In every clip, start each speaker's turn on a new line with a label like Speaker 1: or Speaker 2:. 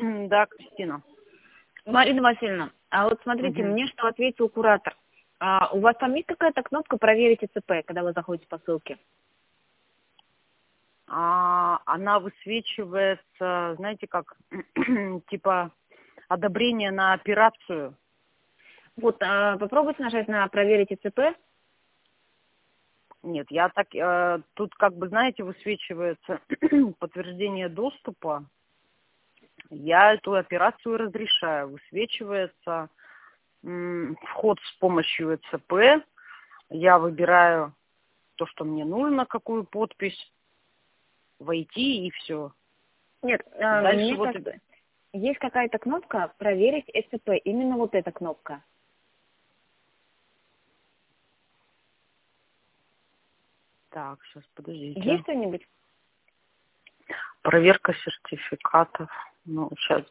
Speaker 1: Да, Кристина.
Speaker 2: Марина Васильевна, а вот смотрите,
Speaker 1: Мгм.
Speaker 2: мне что ответил куратор. У вас там есть какая-то кнопка «Проверить ИЦП», когда вы заходите по ссылке?
Speaker 1: Она высвечивается, знаете, как типа одобрение на операцию.
Speaker 2: Вот, попробуйте нажать на «Проверить ИЦП».
Speaker 1: Нет, я так, тут как бы, знаете, высвечивается подтверждение доступа. Я эту операцию разрешаю. Высвечивается вход с помощью ЭЦП. Я выбираю то, что мне нужно, какую подпись, войти и все.
Speaker 2: Нет,
Speaker 1: Дальше
Speaker 2: мне
Speaker 1: вот,
Speaker 2: как бы... Есть какая-то кнопка «Проверить ИЦП», именно вот эта кнопка.
Speaker 1: так, сейчас, подождите.
Speaker 2: Есть что-нибудь?
Speaker 1: Проверка сертификатов. Ну, сейчас.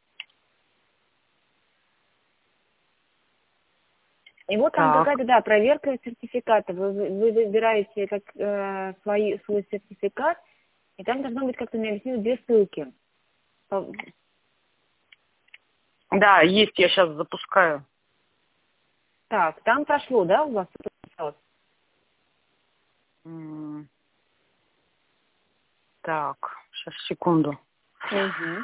Speaker 2: И вот там
Speaker 1: Так,
Speaker 2: какая-то, да, проверка сертификата. Вы выбираете свой сертификат, и там должно быть, как-то мне объяснили, две ссылки.
Speaker 1: да, есть, я сейчас запускаю.
Speaker 2: Так, там прошло, да, у вас?
Speaker 1: М, Так, сейчас, секунду.
Speaker 2: Угу.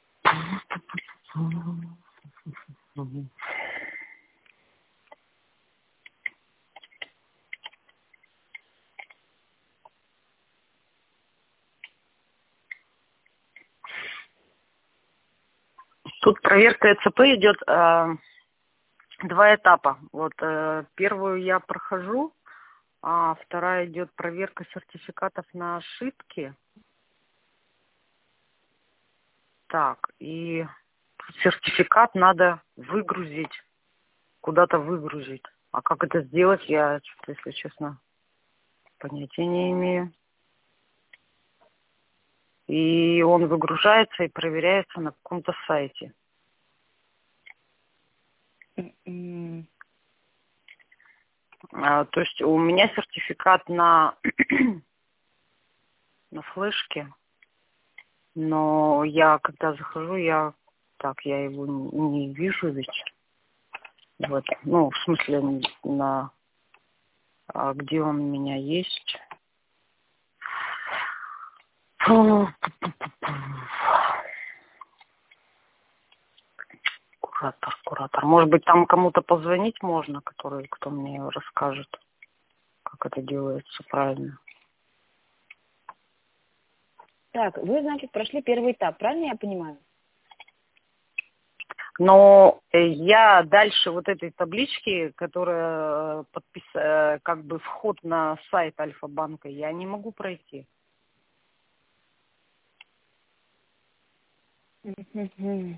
Speaker 1: Мгм. Тут проверка ЭЦП идет два этапа. Вот первую я прохожу, а вторая идет проверка сертификатов на ошибки. Так, и сертификат надо выгрузить, куда-то выгрузить. А как это сделать, я, что-то, если честно, понятия не имею. И он выгружается и проверяется на каком-то сайте. То есть у меня сертификат на, на флешке, но я, когда захожу, я его не вижу ведь. Вот. Ну, в смысле, где он у меня есть. Куратор. Может быть, там кому-то позвонить можно, кто мне расскажет, как это делается правильно.
Speaker 2: Так, вы, значит, прошли первый этап, правильно я понимаю?
Speaker 1: Но я дальше вот этой таблички, которая как бы вход на сайт Альфа-банка, я не могу пройти.
Speaker 2: Мгм.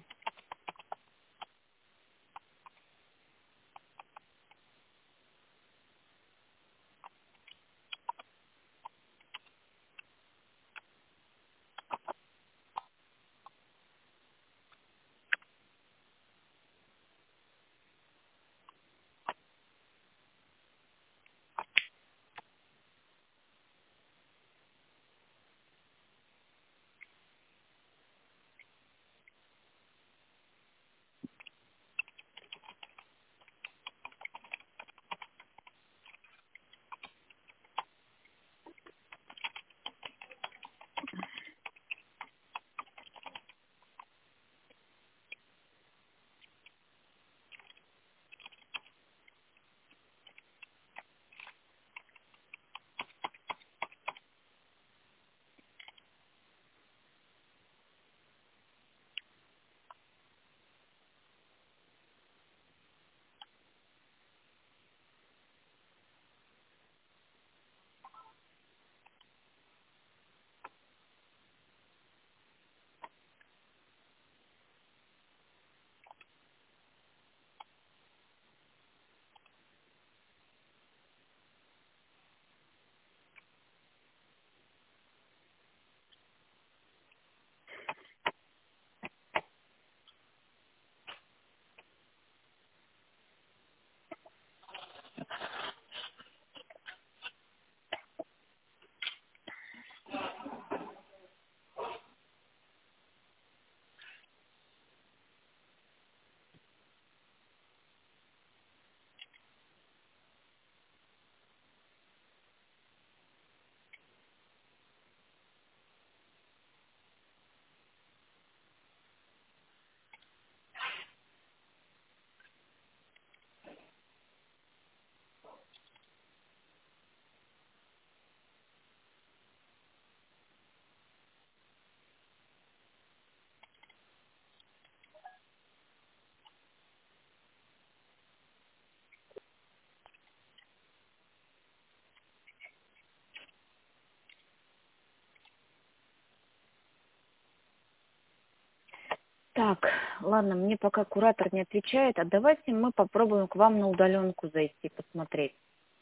Speaker 2: Так, ладно, мне пока куратор не отвечает, а давайте мы попробуем к вам на удаленку зайти, посмотреть.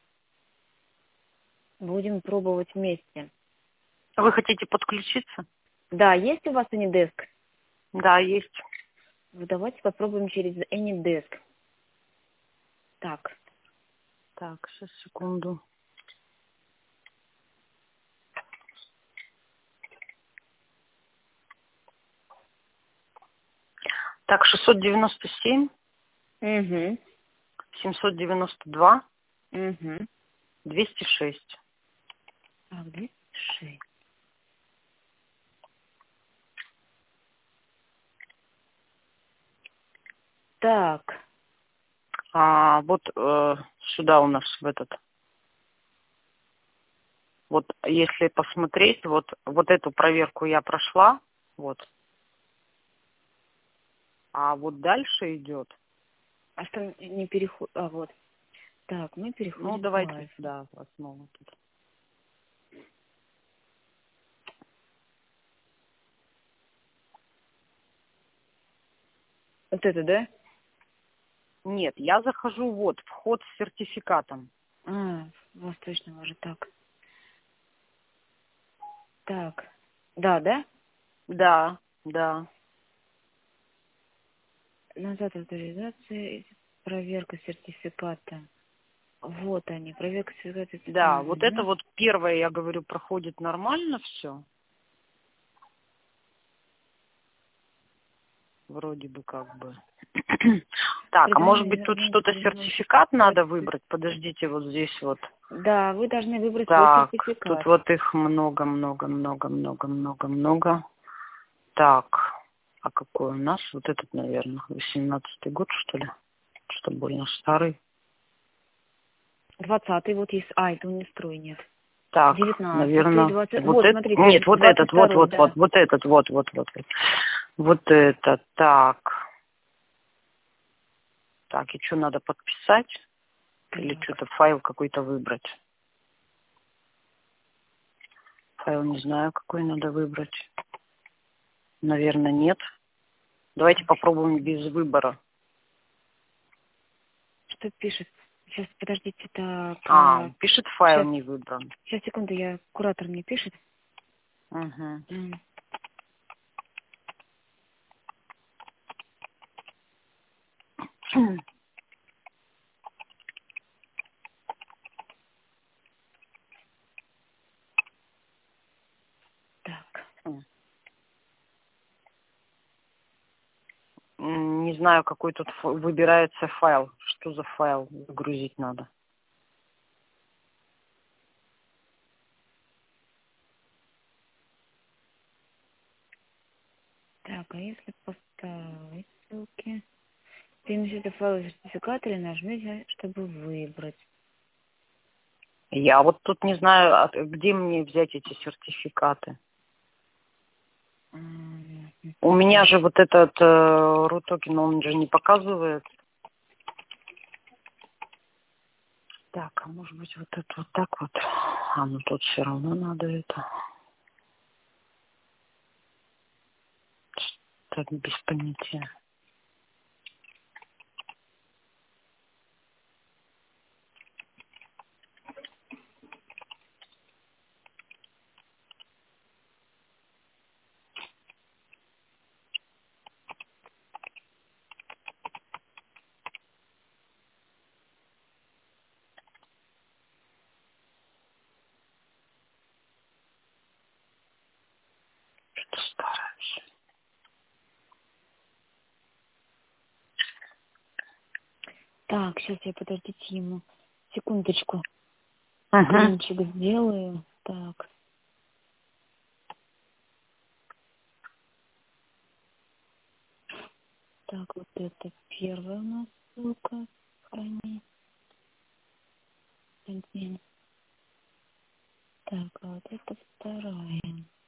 Speaker 2: Будем пробовать вместе.
Speaker 1: Вы хотите подключиться?
Speaker 2: Да, есть у вас AnyDesk?
Speaker 1: Да, есть.
Speaker 2: Давайте попробуем через AnyDesk. Так.
Speaker 1: Так, сейчас, секунду. Так, 697,
Speaker 2: Угу.
Speaker 1: 792,
Speaker 2: Угу.
Speaker 1: 206.
Speaker 2: Так, 206. Так.
Speaker 1: Вот сюда у нас в этот. Вот если посмотреть, вот эту проверку я прошла, вот. А вот дальше идет.
Speaker 2: А что не переход... А, вот. Так, мы переходим
Speaker 1: Ну,
Speaker 2: в
Speaker 1: давайте
Speaker 2: лайф.
Speaker 1: сюда основу тут.
Speaker 2: Вот это, да?
Speaker 1: Нет, я захожу вот, вход с сертификатом.
Speaker 2: А, восточного уже так. Так. Да, да?
Speaker 1: Да, да.
Speaker 2: Назад авторизация, проверка сертификата. Вот они, проверка сертификата.
Speaker 1: Да, вот это
Speaker 2: Угу.
Speaker 1: вот первое, я говорю, проходит нормально все. Вроде бы как бы. Так, а может быть тут что-то сертификат надо выбрать? Подождите, вот здесь вот.
Speaker 2: Да, вы должны выбрать свой
Speaker 1: Так,
Speaker 2: сертификат.
Speaker 1: тут вот их много. Так, а какой у нас? Вот этот, наверное, 18-й год, что ли? Что больно старый.
Speaker 2: 20-й вот есть. А, это у меня строй нет.
Speaker 1: Так,
Speaker 2: 19-й,
Speaker 1: наверное,
Speaker 2: 20...
Speaker 1: вот
Speaker 2: Вот,
Speaker 1: это.
Speaker 2: смотрите.
Speaker 1: Нет, вот этот,
Speaker 2: 22-й, да.
Speaker 1: вот этот, вот. Вот это, так. Так, и что надо подписать? Или
Speaker 2: Так.
Speaker 1: что-то файл какой-то выбрать? Файл не знаю, какой надо выбрать. Наверное, нет. Давайте попробуем без выбора.
Speaker 2: Что пишет? Сейчас, подождите, так.
Speaker 1: Пишет файл
Speaker 2: Сейчас,
Speaker 1: не выбран.
Speaker 2: сейчас, секунду, куратор мне пишет.
Speaker 1: Угу.
Speaker 2: Так.
Speaker 1: Не знаю, какой тут выбирается файл. Что за файл загрузить надо?
Speaker 2: Так, а если поставить ссылки? Переместите файл сертификата или нажмите, чтобы выбрать.
Speaker 1: Я вот тут не знаю, где мне взять эти сертификаты. У меня же вот этот RUTOKEN, он же не показывает. Так, а может быть вот это вот так вот? Ну тут все равно надо это. Так, без понятия. Что стараюсь.
Speaker 2: Так, сейчас я, подождите ему. Секундочку.
Speaker 1: Угу.
Speaker 2: Скринчик сделаю. Так. Так, вот это первая у нас ссылка. Хранить. Один. Так, а вот это вторая.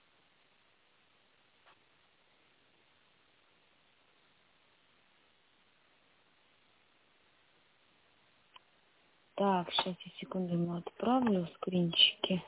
Speaker 2: Так, сейчас я секунду ему отправлю скринчики.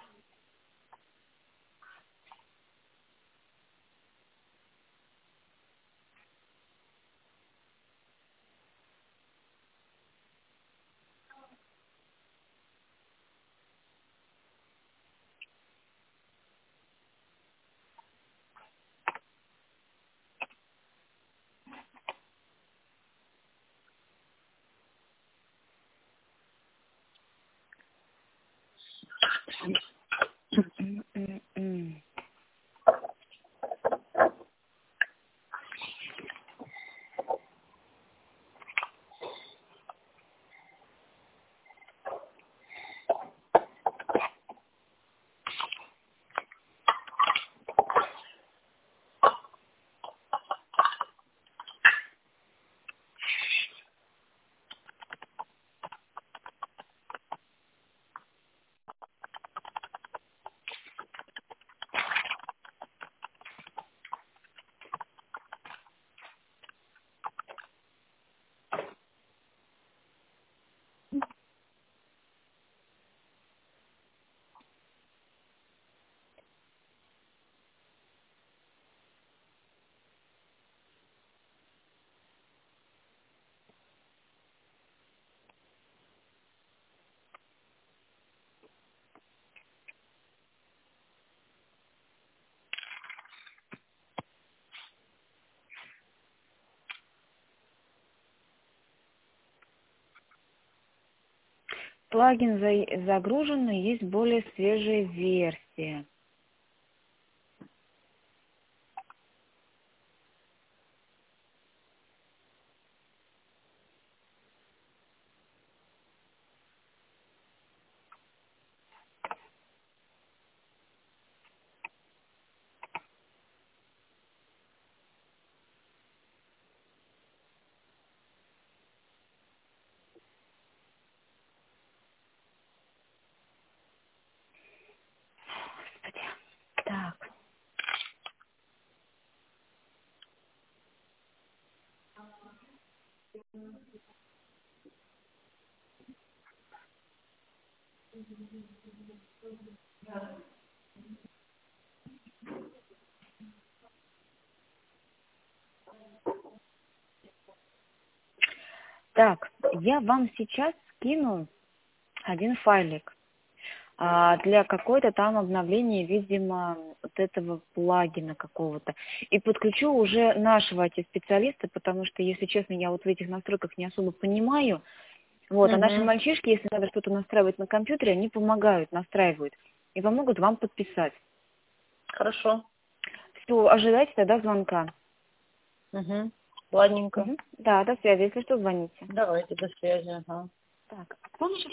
Speaker 2: Плагин загружен, но есть более свежая версия. Господи. Так. Так, я вам сейчас скину один файлик для какой-то там обновления, видимо, вот этого плагина какого-то. И подключу уже нашего IT-специалиста, потому что, если честно, я вот в этих настройках не особо понимаю. Вот, а наши мальчишки, если надо что-то настраивать на компьютере, они помогают, настраивают и помогут вам подписать.
Speaker 1: Хорошо.
Speaker 2: Все, ожидайте тогда звонка.
Speaker 1: Ладненько.
Speaker 2: Да, до связи, если что, звоните.
Speaker 1: Давайте, до связи. Ага.
Speaker 2: Так, помнишь,